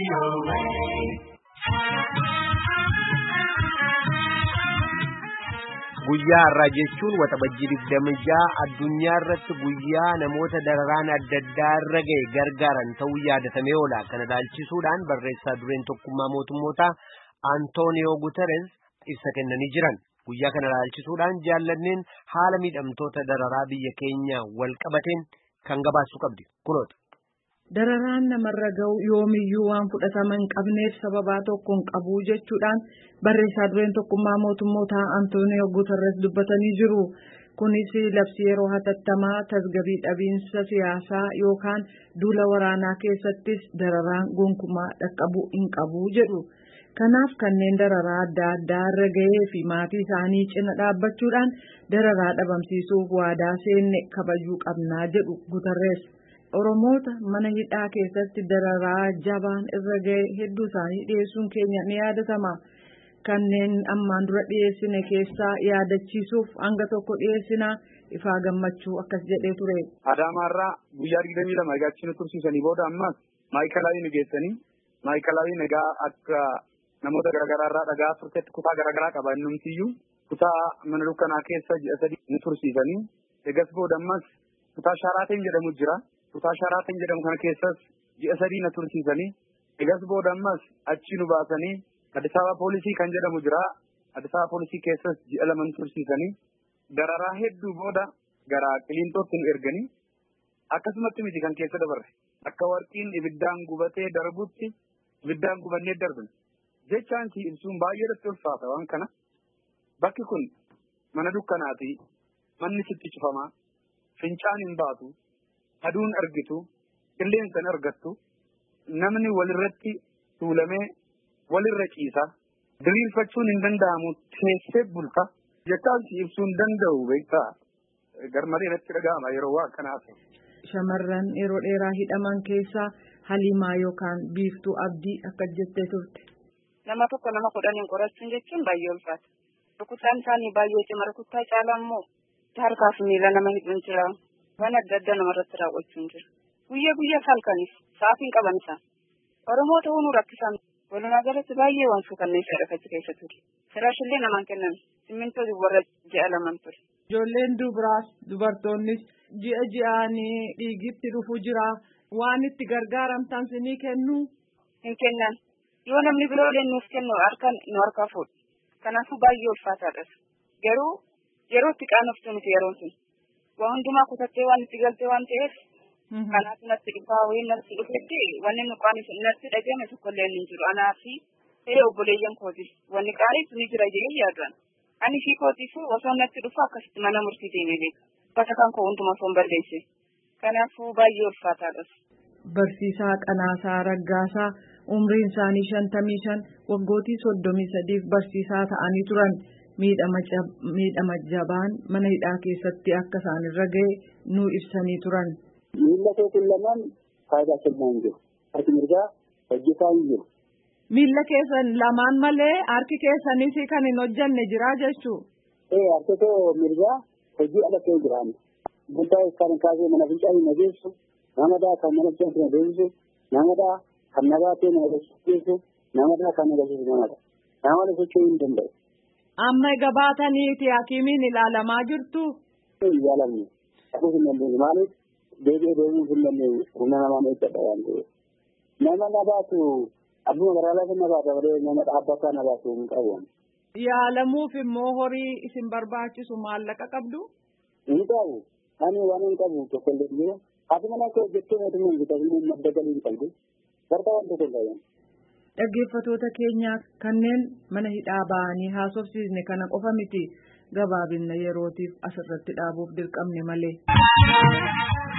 Guyyaa har'aa jechuun waxabajjii 26 addunyaa irratti guyyaa namoota dararaan adda addaa irra ga'e gargaaran ta'uu yaadatamee oola. Kana ilaalchisuudhaan barreessaa dureen tokkummaa mootummootaa Antooniyoo Guuteres ibsa kennanii jiran. Guyyaa kana ilaalchisuudhaan jaallanneen haala miidhamtoota dararaa biyya keenya wal qabateen kan gabaasuu qabdi. Kunoota. Dararaan namarra ga'u yoomiyyuu waan fudhatama hin qabneef sababaa tokkoon qabu jechuudhaan barreessaa dureen tokkummaa mootummootaa Antooniyoo Guuteres dubbatanii jiru. Kunis labsii yeroo hatattamaa tasgabbii dhabiinsa siyaasaa yookaan duula waraanaa keessattis dararaan gonkumaa dhaqqabuu hin qabu jedhu. Kanaaf kanneen dararaa adda addaa irra ga'ee fi maatii isaanii cina dhaabbachuudhaan dararaa dhabamsiisuuf waadaa seenne kabajuu qabnaa jedhu Guuteres. Oromoota mana hidhaa keessatti dararaa jabaan irra ga'e hedduu isaanii dhiyeessuun keenya ni yaadatama. Kanneen ammaan dura dhiyeessine keessaa yaadachiisuuf hanga tokko dhiyeessinaa Ifaa Gammachuu akkas jedhee ture. Adaamaarraa guyyaa 22 egaachinu tursiisanii booda ammas maayikalaawii nu geessanii maayikalaawii nagaa akka namoota garaagaraarraa dhagaa turteetti kutaa garaagaraa qaba innumtiyyuu kutaa mana dukkanaa keessa ji'a 3 nu tursiisanii egas booda ammas kutaa Sharaateen jedhamu jira. Kutaa Sharaateen jedhamu kana keessas ji'a 3 na tursiisanii egas booda ammas achi nu baasanii Addis Ababa poolisii kan jedhamu jira. Addis Ababa poolisii keessas ji'a 2 nu tursiisanii dararaa hedduu booda gara Qiliintootti nu erganii akkasumatti miti kan keessa dabarre akka warqiin ibiddaan gubatee darbutti ibiddaan gubannee darbine jechaan si ibsuun baay'ee ulfaata waan kana bakki kun mana dukkanaati manni sitti cufamaa fincaan hin baatu. Aduun argitu, qilleensa argattu, namni walirratti tuulamee walirra ciisa, diriirfachuun hin danda'amu teessee bulta. Jechaan si ibsuu hin danda'u beektaa garmalee irratti dhaga'ama yeroo waa kanaaf. Shamarran yeroo dheeraa hidhaman keessaa Haliimaa yookaan Biiftuu Abdii akka jettee turte. Nama tokko nama 10 qorachuun jechuun baay'ee ulfaata. Rukutaan isaanii baay'ee cima rukuttaa caalaa immoo harkaa fi miila nama hidhuun jira. Waan adda addaa namarratti raawwachuun jira. Guyyaa halkanis sa'aatiin qaban isaan. Oromoo ta'uu nu rakkisan. Walumaa galatti baay'ee waan suukannee sadafatti keessa ture. Firaashillee namaan kennan. Simmintoo warra ji'a 2 ture. Ijoolleen dubaraas dubartoonnis ji'aanii dhiigitti dhufu jira. Waan itti gargaaramtan sinii kennu. Hin kennan. Yoo namni biroo nuuf kennu nu harkaa fuudhu. Kanaafuu baay'ee ulfaataadha. Garuu yeroo itti qaanoftu miti yeroon sun. Waan hundumaa kutattee waan itti galtee waan ta'eef kanaaf natti dhufaa wayii natti dhufetti wanni nu qaanisu natti dhagame tokkollee hin jiru. Anaa fi obboleeyyan kootis wanni qaanisu ni jira jedhee yaadan. Ani fi kootis osoo natti dhufa akkasitti mana murtii deemee beeka. Bakka kan koo hundumaa osoo hin balleesse. Kanaafuu baay'ee ulfaataadha. Barsiisaa Qanaasaa Raggaasaa umriin isaanii 55 waggootii 33 barsiisaa ta'anii turan. Miidhama jabaan mana hidhaa keessatti akka isaan irra ga'e nu ibsanii turan. Miila keessan lamaan faayidaa kennaa hin jiru. Harki mirgaa hojjetaa hin jiru. Miila keessan lamaan malee harki keessanis kan hin hojjenne jira jechuu. Harki koo mirgaa hojii ala ta'ee jiraanne. Buntaa kan kaasee mana fincaa hin adeemsu, namadaa kan mana fincaa hin adeemsu, namadaa kan nabaatee na agarsiisu, namadaa kan agarsiisu namadha. Namada socho'uu hin danda'u. Amma gabaataniiti hakiimiin ilaalamaa jirtu. Ilaalamne. Akkasumas hin dandeenye maaliif deebi'uu hin dandeenye humna namaa eeggata waan ta'eef. Nama nabaatu abbuma garaalaa kan nabaata malee nama dhaabbataa nabaatu hin qabu. Yaalamuuf immoo horii isin barbaachisu maallaqa qabdu? Hin qabu. Ani waan hin qabu tokko illee jira. Ati mana akka hojjettee mootummaan bitanii madda galii hin qabdu. Barta waan tokko hin qaban. Dhaggeeffatoota keenya kanneen mana hidhaa ba'anii haasofsiisne kana qofa miti gabaabinna yerootiif asirratti dhaabuuf dirqamne malee.